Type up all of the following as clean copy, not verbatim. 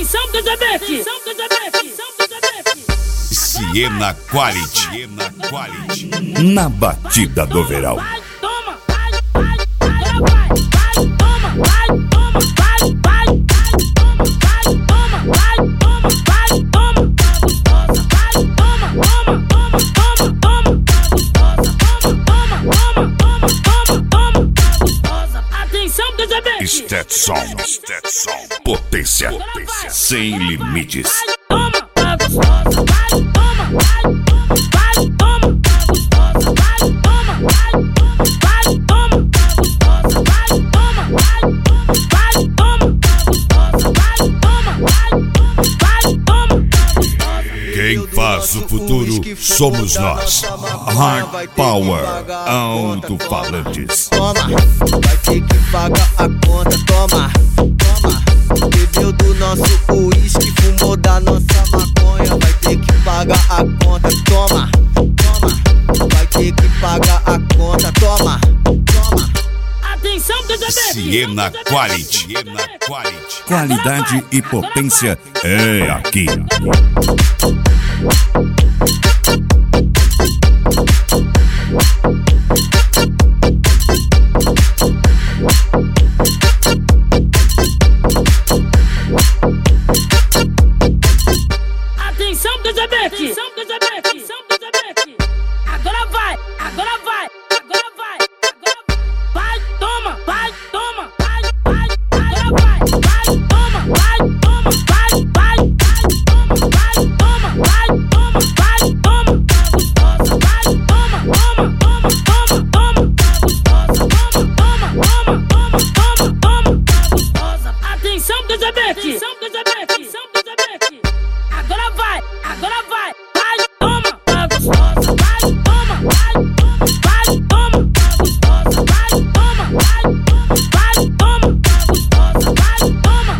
Atenção, Dezebeck! Siena Quality. Na batida do verão. Vai, toma, vai, agora vai, toma, vai, toma, vai, toma, vai, toma, vai, toma, vai, toma, gostosa, vai, toma, gostosa. Atenção, Dezebeck! Stetson. Potência sem limites. Toma, gostosa, vai, toma, vai, toma, gostosa, vai, toma, vai, toma, gostosa, vai, toma, vai, toma, gostosa, vai, toma, vai, toma, gostosa. Quem faz o futuro somos nós. Hard Power Alto-Falantes. Toma, vai ter que pagar a conta, toma. Bebeu do nosso uísque, fumou da nossa maconha. Vai ter que pagar a conta, toma. Vai ter que pagar a conta, toma. Atenção, Dezebeck! Siena Quality. Qualidade e potência é aqui. Atenção, Dezebeck! Agora vai, vai, toma, vai, toma, vai, agora vai, toma, vai, toma, vai, toma, vai, toma, gostosa, vai, toma, gostosa, gostosa. Atenção, Dezebeck! Agora vai, vai, toma, gostosa, vai, toma, toma, gostosa, vai, toma, toma, gostosa, vai, toma,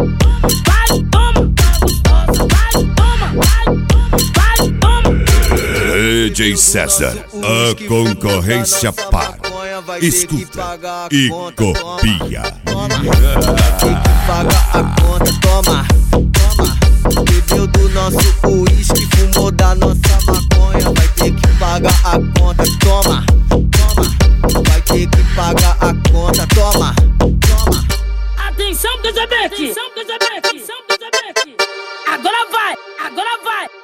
toma, DJ César, a concorrência para. Escuta e copia. Tem que pagar a conta, toma. Bebeu do nosso uísque, fumou da nossa maconha. Vai ter que pagar a conta, toma. Vai ter que pagar a conta, toma. Atenção, Dezebeck! Agora vai,